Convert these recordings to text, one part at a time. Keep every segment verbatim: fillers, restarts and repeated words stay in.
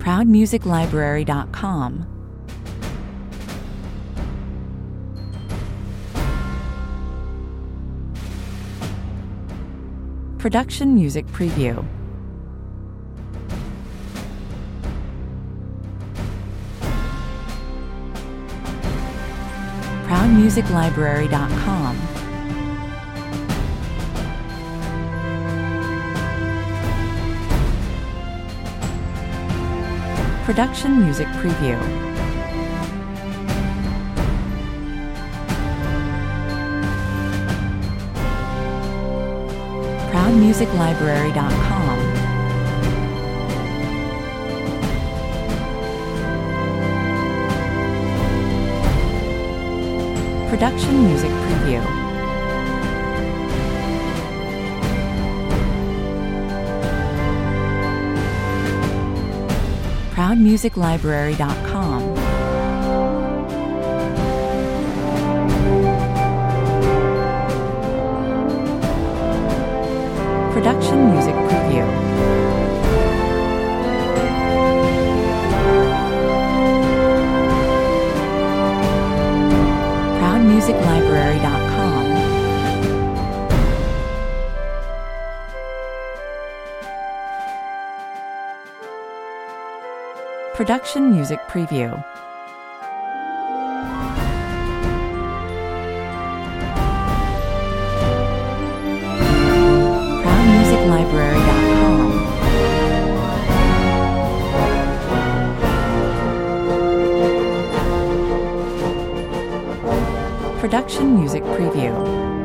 proud music library dot com. Production Music Preview. proud music library dot com. Production Music Preview. proud music library dot com. Production Music Preview. proud music library dot com. Production Music Preview. proud music library dot com. Production Music Preview. proud music library dot com. Production Music Preview.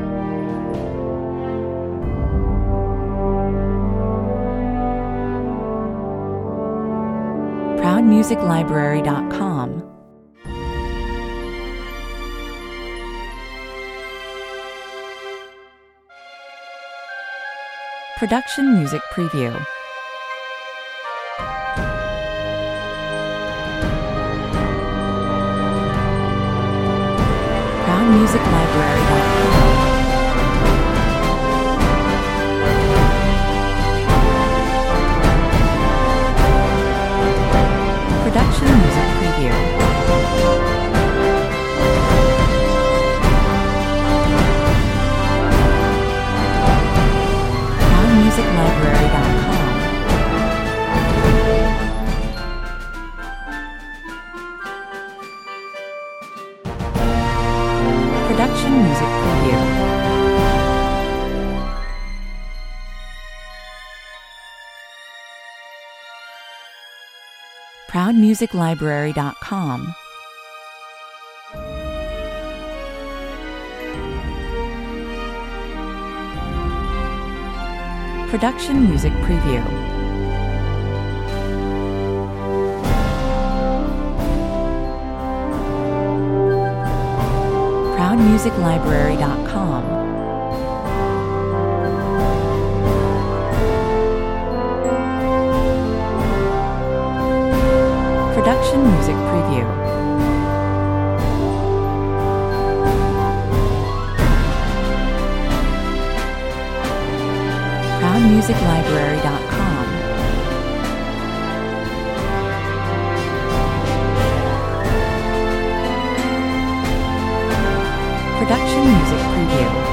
proud music library dot com. Production Music Preview. proud music library dot com. Production Music Preview. proud music library dot com. Production Music Preview. proud music library dot com. Production Music Preview. proud music library dot com. Production Music Preview. proud music library dot com. Production Music Preview.